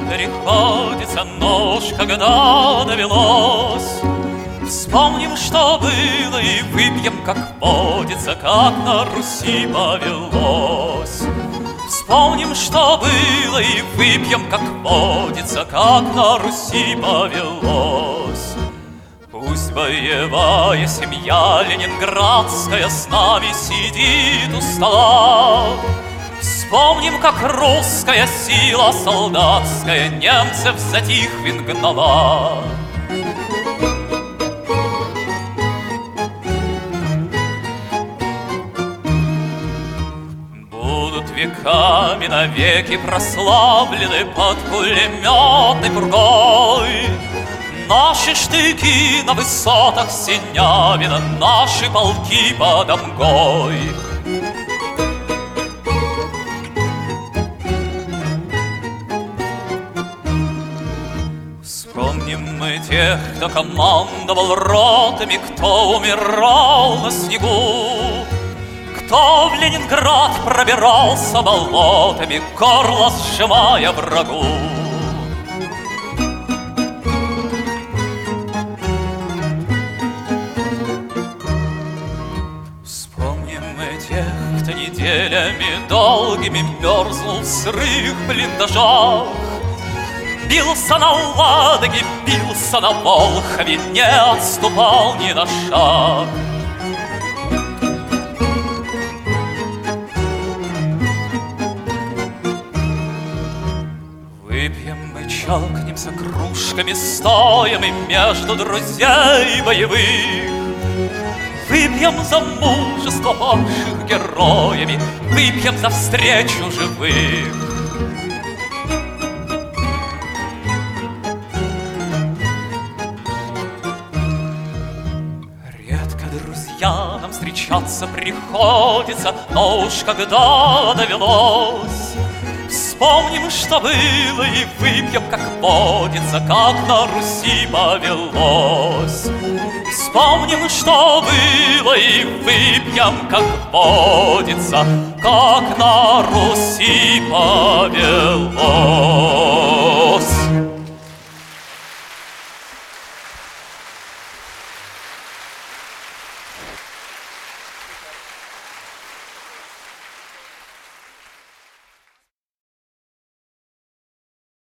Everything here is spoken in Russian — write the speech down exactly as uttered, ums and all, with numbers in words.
приходится, но уж когда довелось. Вспомним, что было, и выпьем, как водится, как на Руси повелось. Вспомним, что было, и выпьем, как водится, как на Руси повелось. Пусть боевая семья ленинградская с нами сидит у стола. Вспомним, как русская сила солдатская немцев за Тихвин гнала. Будут веками навеки прославлены под пулеметной пургой наши штыки на высотах Синявина, наши полки под Омгой. Вспомним мы тех, кто командовал ротами, кто умирал на снегу, кто в Ленинград пробирался болотами, горло сжимая врагу. Вспомним мы тех, кто неделями долгими мерзнул в сырых блиндажах, бился на Ладоге, бился на Волхове, не отступал ни на шаг. Выпьем мы, чокнемся кружками стоем и между друзей боевых. Выпьем за мужество павших героями, выпьем за встречу живых. Редко друзья нам встречаться приходится, но уж когда довелось, вспомним, что было, и выпьем, как водится, как на Руси повелось. Вспомним, что было, и выпьем, как водится, как на Руси повелось.